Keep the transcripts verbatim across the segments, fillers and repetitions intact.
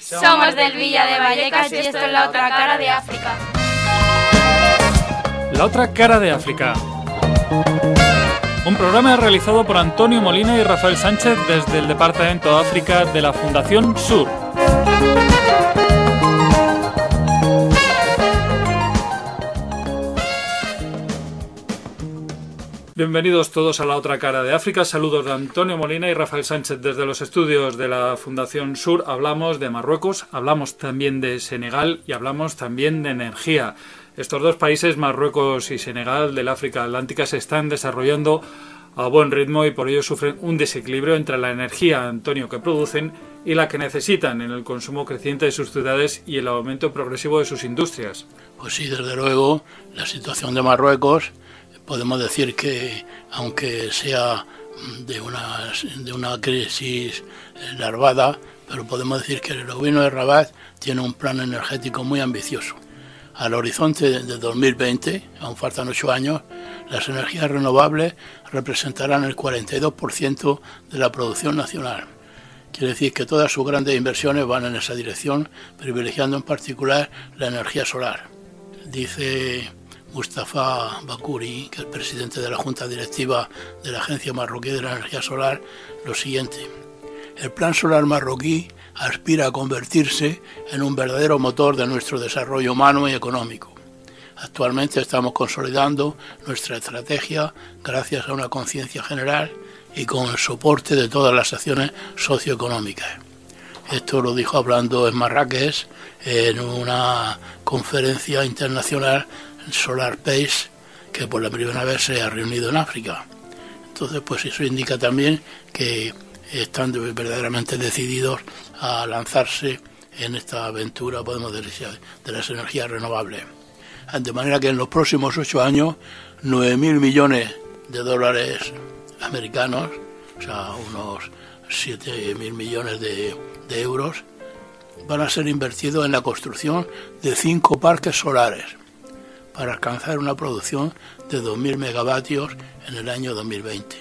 Somos del Villa de Vallecas y esto es La Otra Cara de África. La Otra Cara de África. Un programa realizado por Antonio Molina y Rafael Sánchez desde el Departamento de África de la Fundación Sur. Bienvenidos todos a La Otra Cara de África. Saludos de Antonio Molina y Rafael Sánchez desde los estudios de la Fundación Sur. Hablamos de Marruecos, hablamos también de Senegal y hablamos también de energía. Estos dos países, Marruecos y Senegal, del África Atlántica, se están desarrollando a buen ritmo y por ello sufren un desequilibrio entre la energía, Antonio, que producen y la que necesitan en el consumo creciente de sus ciudades y el aumento progresivo de sus industrias. Pues sí, desde luego, la situación de Marruecos, podemos decir que, aunque sea de una, de una crisis larvada, pero podemos decir que el gobierno de Rabat tiene un plan energético muy ambicioso. Al horizonte de dos mil veinte, aún faltan ocho años, las energías renovables representarán el cuarenta y dos por ciento de la producción nacional. Quiere decir que todas sus grandes inversiones van en esa dirección, privilegiando en particular la energía solar. Dice Mustafa Bakouri, que es el presidente de la Junta Directiva de la Agencia Marroquí de la Energía Solar, lo siguiente: el plan solar marroquí aspira a convertirse en un verdadero motor de nuestro desarrollo humano y económico. Actualmente estamos consolidando nuestra estrategia gracias a una conciencia general y con el soporte de todas las acciones socioeconómicas. Esto lo dijo hablando en Marrakech en una conferencia internacional Solar Pace, que por la primera vez se ha reunido en África. Entonces, pues eso indica también que están verdaderamente decididos a lanzarse en esta aventura, podemos decir, de las energías renovables. De manera que en los próximos ocho años, nueve mil millones de dólares americanos, o sea, unos siete mil millones de, de euros, van a ser invertidos en la construcción de cinco parques solares, para alcanzar una producción de dos mil megavatios en el año dos mil veinte.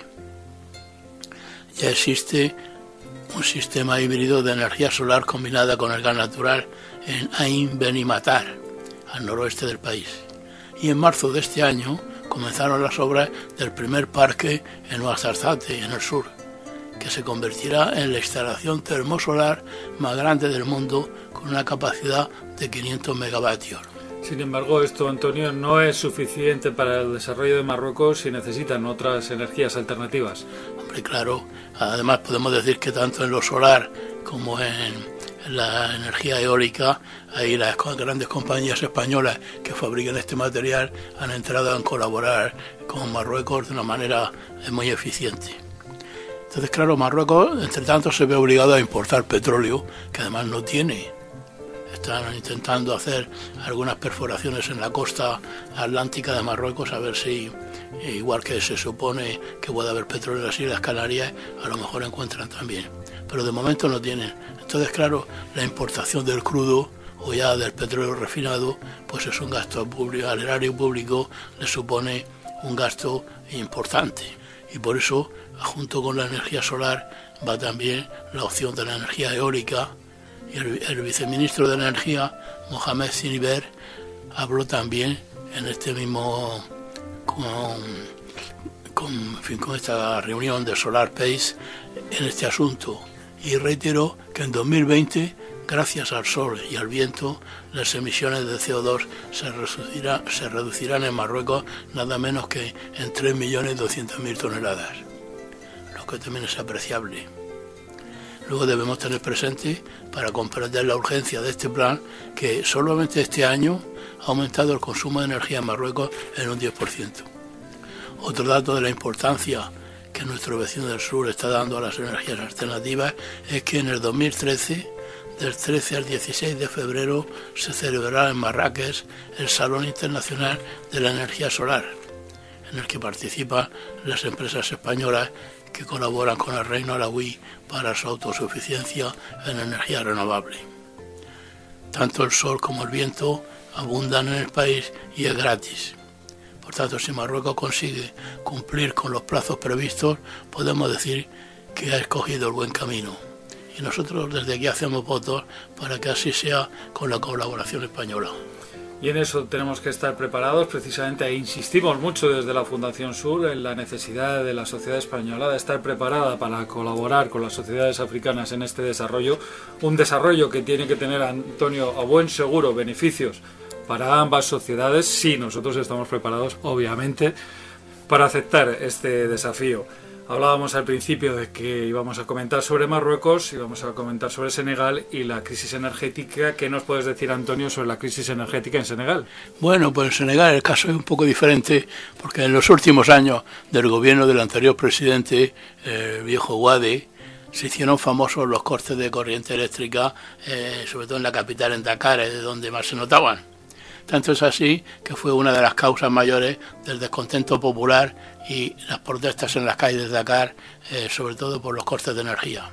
Ya existe un sistema híbrido de energía solar combinada con el gas natural en Ain Beni Matar, al noroeste del país. Y en marzo de este año comenzaron las obras del primer parque en Ouarzazate, en el sur, que se convertirá en la instalación termosolar más grande del mundo con una capacidad de quinientos megavatios. Sin embargo, esto, Antonio, no es suficiente para el desarrollo de Marruecos y necesitan otras energías alternativas. Hombre, claro. Además, podemos decir que tanto en lo solar como en la energía eólica, ahí las grandes compañías españolas que fabrican este material han entrado a colaborar con Marruecos de una manera muy eficiente. Entonces, claro, Marruecos, entre tanto, se ve obligado a importar petróleo, que además no tiene. Están intentando hacer algunas perforaciones en la costa atlántica de Marruecos a ver si, igual que se supone que puede haber petróleo en las Islas Canarias, a lo mejor encuentran también. Pero de momento no tienen. Entonces, claro, la importación del crudo o ya del petróleo refinado, pues es un gasto público, al erario público le supone un gasto importante. Y por eso, junto con la energía solar, va también la opción de la energía eólica. Y el, el viceministro de Energía, Mohamed Siniber, habló también en este mismo, con, con, en fin, con esta reunión de Solar Pace, en este asunto, y reiteró que en dos mil veinte, gracias al sol y al viento, las emisiones de C O dos se, reducirá, se reducirán en Marruecos nada menos que en tres millones doscientas mil toneladas, lo que también es apreciable. Luego debemos tener presente, para comprender la urgencia de este plan, que solamente este año ha aumentado el consumo de energía en Marruecos en un diez por ciento. Otro dato de la importancia que nuestro vecino del sur está dando a las energías alternativas es que en el dos mil trece, del trece al dieciséis de febrero, se celebrará en Marrakech el Salón Internacional de la Energía Solar, en el que participan las empresas españolas que colaboran con el Reino Alauí para su autosuficiencia en energía renovable. Tanto el sol como el viento abundan en el país y es gratis. Por tanto, si Marruecos consigue cumplir con los plazos previstos, podemos decir que ha escogido el buen camino. y nosotros desde aquí hacemos votos para que así sea con la colaboración española. Y en eso tenemos que estar preparados, precisamente e insistimos mucho desde la Fundación Sur en la necesidad de la sociedad española de estar preparada para colaborar con las sociedades africanas en este desarrollo, un desarrollo que tiene que tener, Antonio, a buen seguro beneficios para ambas sociedades, si nosotros estamos preparados, obviamente, para aceptar este desafío. Hablábamos al principio de que íbamos a comentar sobre Marruecos, íbamos a comentar sobre Senegal y la crisis energética. ¿Qué nos puedes decir, Antonio, sobre la crisis energética en Senegal? Bueno, pues en Senegal el caso es un poco diferente, porque en los últimos años del gobierno del anterior presidente, el viejo Wade, se hicieron famosos los cortes de corriente eléctrica, eh, sobre todo en la capital, en Dakar, es de donde más se notaban. Tanto es así que fue una de las causas mayores del descontento popular y las protestas en las calles de Dakar, eh, sobre todo por los cortes de energía.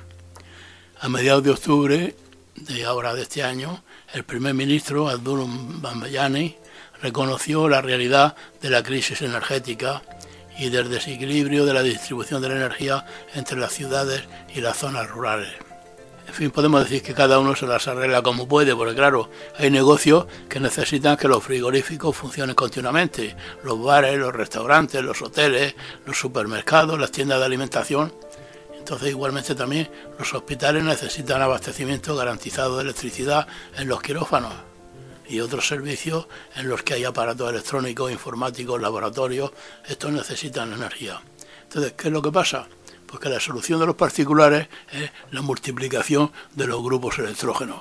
A mediados de octubre de ahora de este año, el primer ministro, Abdul Bambayani, reconoció la realidad de la crisis energética y del desequilibrio de la distribución de la energía entre las ciudades y las zonas rurales. En fin, podemos decir que cada uno se las arregla como puede, porque claro, hay negocios que necesitan que los frigoríficos funcionen continuamente, los bares, los restaurantes, los hoteles, los supermercados, las tiendas de alimentación. Entonces igualmente también los hospitales necesitan abastecimiento garantizado de electricidad en los quirófanos y otros servicios en los que hay aparatos electrónicos, informáticos, laboratorios. Estos necesitan energía. Entonces, ¿qué es lo que pasa? Pues que la solución de los particulares es la multiplicación de los grupos electrógenos.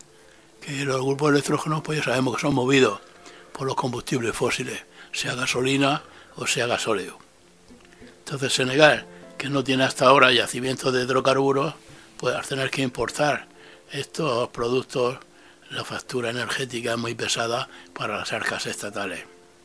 Que los grupos electrógenos, pues ya sabemos que son movidos por los combustibles fósiles, sea gasolina o sea gasóleo. Entonces Senegal, que no tiene hasta ahora yacimientos de hidrocarburos, pues al tener que importar estos productos, la factura energética es muy pesada para las arcas estatales.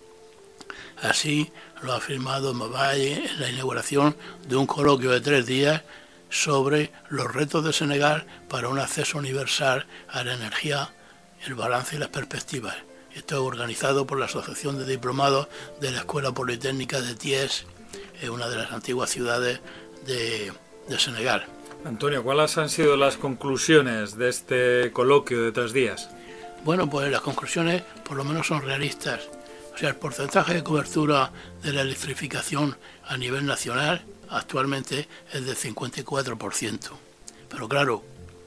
Así lo ha afirmado Mbaye en la inauguración de un coloquio de tres días sobre los retos de Senegal para un acceso universal a la energía, el balance y las perspectivas. Esto es organizado por la Asociación de Diplomados de la Escuela Politécnica de Thiès, en una de las antiguas ciudades de, de Senegal. Antonio, ¿cuáles han sido las conclusiones de este coloquio de tres días? Bueno, pues las conclusiones por lo menos son realistas. O sea, el porcentaje de cobertura de la electrificación a nivel nacional actualmente es del cincuenta y cuatro por ciento. Pero claro,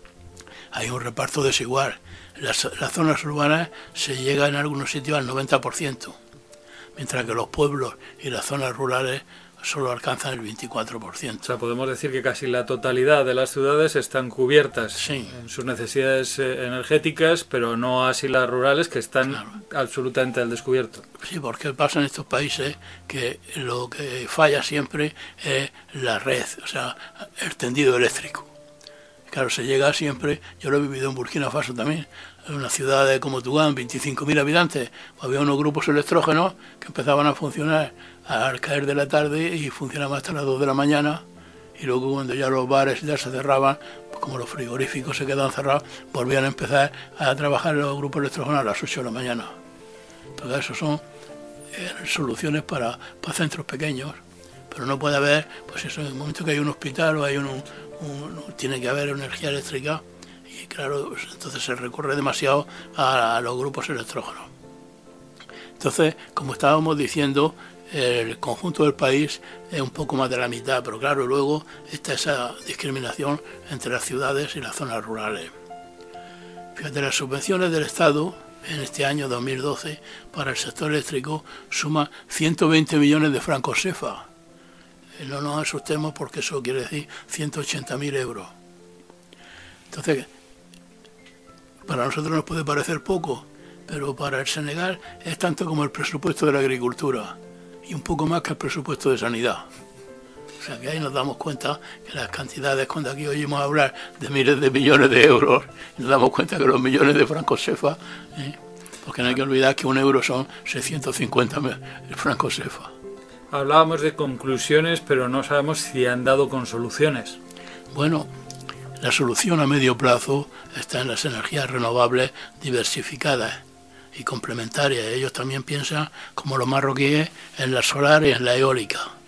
hay un reparto desigual. Las, las zonas urbanas se llega en algunos sitios al noventa por ciento, mientras que los pueblos y las zonas rurales solo alcanzan el veinticuatro por ciento. O sea, podemos decir que casi la totalidad de las ciudades están cubiertas sí. en sus necesidades eh, energéticas, pero no así las rurales, que están claro. absolutamente al descubierto. Sí, porque pasa en estos países que lo que falla siempre es la red, o sea, el tendido eléctrico. Claro, se llega siempre, yo lo he vivido en Burkina Faso también, en una ciudad de como Tugán, veinticinco mil habitantes, había unos grupos electrógenos que empezaban a funcionar al caer de la tarde y funcionaban hasta las dos de la mañana, y luego cuando ya los bares ya se cerraban, pues como los frigoríficos se quedaban cerrados, volvían a empezar a trabajar los grupos electrógenos a las ocho de la mañana. Entonces eso son eh, soluciones para, para centros pequeños, pero no puede haber, pues eso, en el momento que hay un hospital o hay un, un, un tiene que haber energía eléctrica, y claro, pues entonces se recurre demasiado a, a los grupos electrógenos. Entonces, como estábamos diciendo, el conjunto del país es un poco más de la mitad, pero claro, luego está esa discriminación entre las ciudades y las zonas rurales. Fíjate, las subvenciones del Estado en este año dos mil doce para el sector eléctrico suman ciento veinte millones de francos C F A. No nos asustemos porque eso quiere decir ciento ochenta mil euros. Entonces, para nosotros nos puede parecer poco, pero para el Senegal es tanto como el presupuesto de la agricultura y un poco más que el presupuesto de sanidad. O sea que ahí nos damos cuenta que las cantidades, cuando aquí oímos hablar de miles de millones de euros, nos damos cuenta que los millones de francos C F A, ¿eh? porque no hay que olvidar que un euro son seiscientos cincuenta francos C F A. Hablábamos de conclusiones, pero no sabemos si han dado con soluciones. Bueno, la solución a medio plazo está en las energías renovables diversificadas y complementarias. Ellos también piensan, como los marroquíes, en la solar y en la eólica.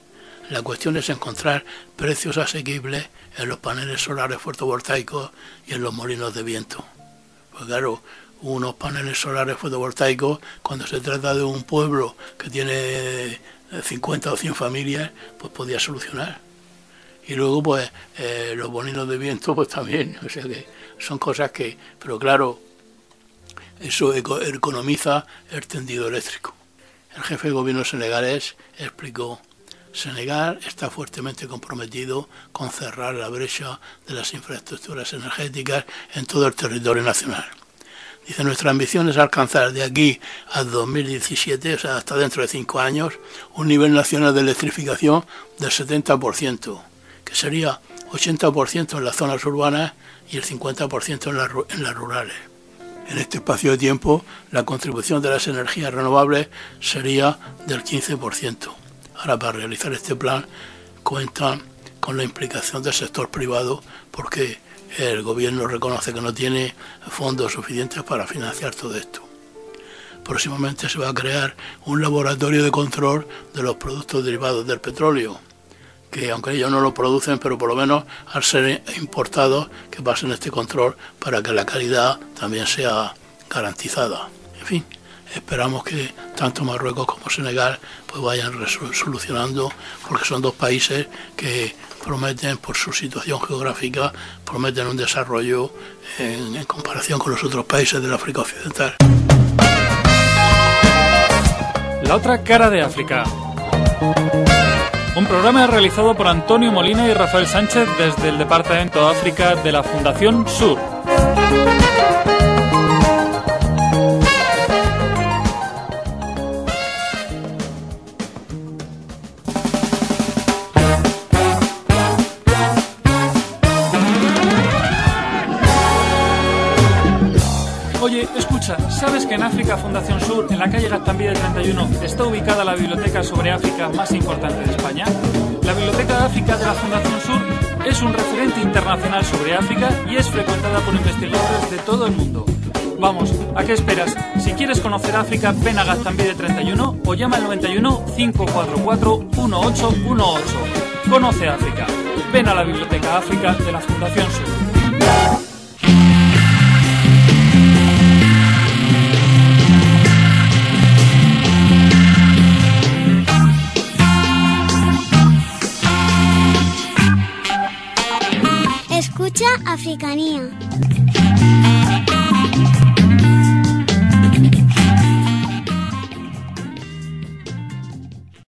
La cuestión es encontrar precios asequibles en los paneles solares fotovoltaicos y en los molinos de viento. Pues claro, unos paneles solares fotovoltaicos, cuando se trata de un pueblo que tiene cincuenta o cien familias, pues podía solucionar. Y luego pues eh, los molinos de viento pues también, o sea que son cosas que, pero claro, eso eco- economiza el tendido eléctrico. El jefe de gobierno senegalés explicó: Senegal está fuertemente comprometido con cerrar la brecha de las infraestructuras energéticas en todo el territorio nacional. Dice, nuestra ambición es alcanzar de aquí a dos mil diecisiete, o sea, hasta dentro de cinco años, un nivel nacional de electrificación del setenta por ciento, que sería ochenta por ciento en las zonas urbanas y el cincuenta por ciento en las, en las rurales. En este espacio de tiempo, la contribución de las energías renovables sería del quince por ciento. Ahora, para realizar este plan, cuentan con la implicación del sector privado, porque el gobierno reconoce que no tiene fondos suficientes para financiar todo esto. Próximamente se va a crear un laboratorio de control de los productos derivados del petróleo, que aunque ellos no lo producen, pero por lo menos al ser importados, que pasen este control para que la calidad también sea garantizada. En fin, esperamos que tanto Marruecos como Senegal pues vayan solucionando, porque son dos países que prometen, por su situación geográfica, prometen un desarrollo en, en comparación con los otros países del África Occidental. La otra cara de África. Un programa realizado por Antonio Molina y Rafael Sánchez desde el Departamento de África de la Fundación Sur. Oye, escucha, ¿sabes que en África Fundación Sur, en la calle Gaztambide treinta y uno, está ubicada la biblioteca sobre África más importante de España? La Biblioteca de África de la Fundación Sur es un referente internacional sobre África y es frecuentada por investigadores de todo el mundo. Vamos, ¿a qué esperas? Si quieres conocer África, ven a Gaztambide treinta y uno o llama al noventa y uno, cinco cuatro cuatro, uno ocho uno ocho. Conoce África. Ven a la Biblioteca África de la Fundación Sur. Escucha Africanía.